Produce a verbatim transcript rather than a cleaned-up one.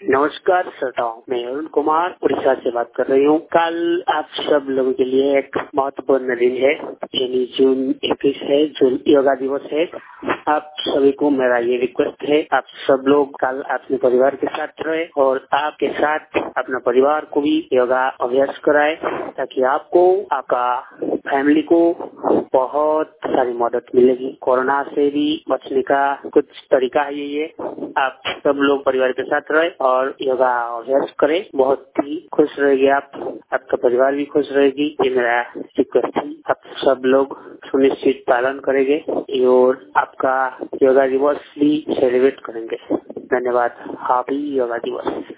नमस्कार श्रोताओं, मैं अरुण कुमार उड़ीसा से बात कर रही हूँ। कल आप सब लोगों के लिए एक महत्वपूर्ण दिन है, यानी जून इक्कीस है, जून योगा दिवस है। आप सभी को मेरा ये रिक्वेस्ट है, आप सब लोग कल अपने परिवार के साथ रहे और आपके साथ अपना परिवार को भी योगा अभ्यास कराए, ताकि आपको, आपका फैमिली को बहुत सारी मदद मिलेगी। कोरोना से भी बचने का कुछ तरीका है ये, आप सब लोग परिवार के साथ रहे और योगा अभ्यास करें। बहुत ही खुश रहेगी आप, आपका परिवार भी खुश रहेगी। ये मेरा रिक्वेस्ट है, आप सब लोग सुनिश्चित पालन करेंगे और आपका योगा दिवस भी सेलिब्रेट करेंगे। धन्यवाद। हैप्पी योगा दिवस।